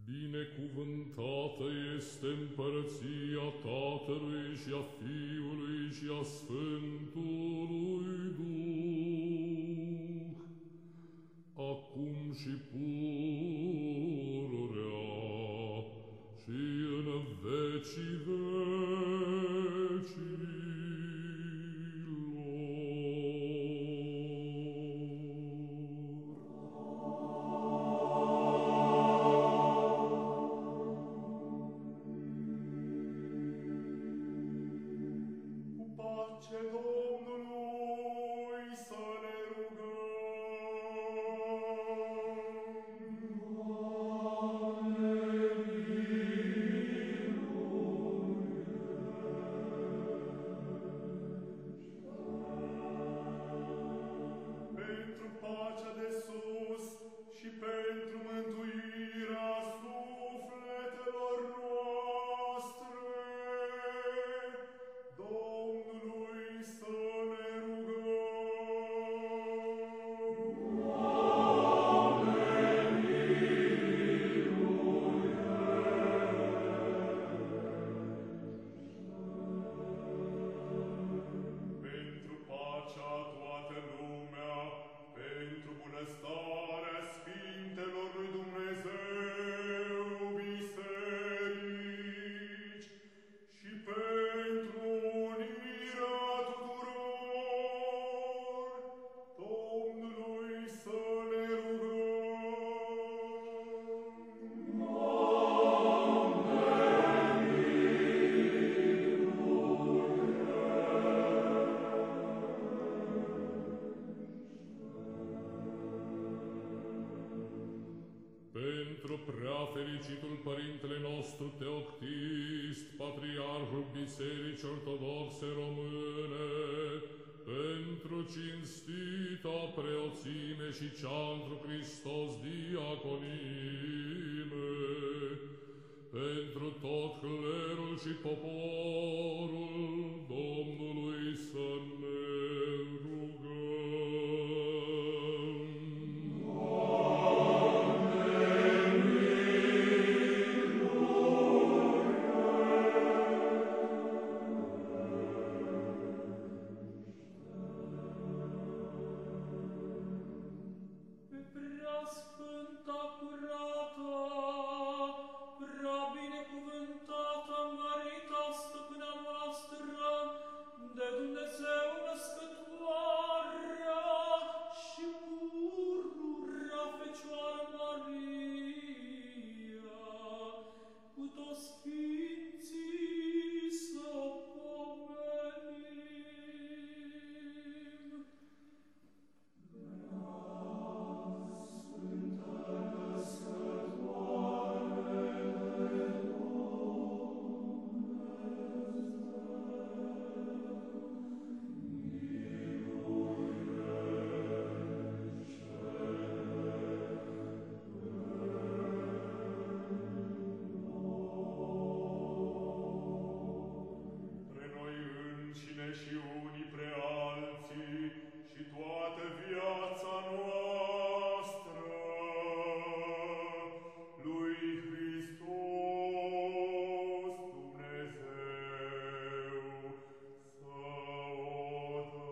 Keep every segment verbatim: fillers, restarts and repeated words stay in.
Binecuvântată este împărăția Tatălui și a Fiului și a Sfântului Duh, acum și pururea și în vecii vecii. Pace Domnului să ne rugăm. Doamne, miluiește! Pentru pacea de sus și pentru mântuirea sufletelor noastre, Domnului să ne rugăm. Doamne, miluiește! Pentru pacea toată lumea, pentru bunăstarea Sfintelor lui Dumnezeu biserici și pentru unirea tuturor, Domnului să ne rugăm. Doamne, Pentru prea fericitul Părintele nostru Teoctist, Patriarhul Bisericii Ortodoxe Române, pentru cinstita preoțime și cea întru Hristos diaconime, pentru tot clerul și poporul Domnului să ne rugăm. Prea sfânta, curată, prea binecuvântată, mărita stăpâna noastră, de Dumnezeu născătoarea și pururea Fecioară Maria, cu toți sfinții să o pomenim. Și unii pre alții și toată viața noastră lui Hristos Dumnezeu să o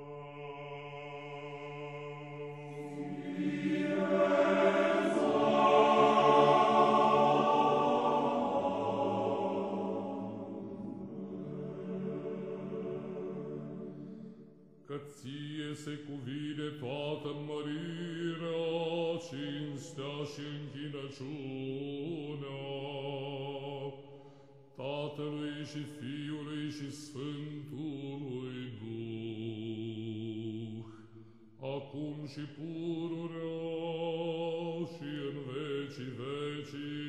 Că ție se cuvine toată mărirea, cinstea și închinăciunea Tatălui și Fiului și Sfântului Duh, acum și pururea și în vecii vecii.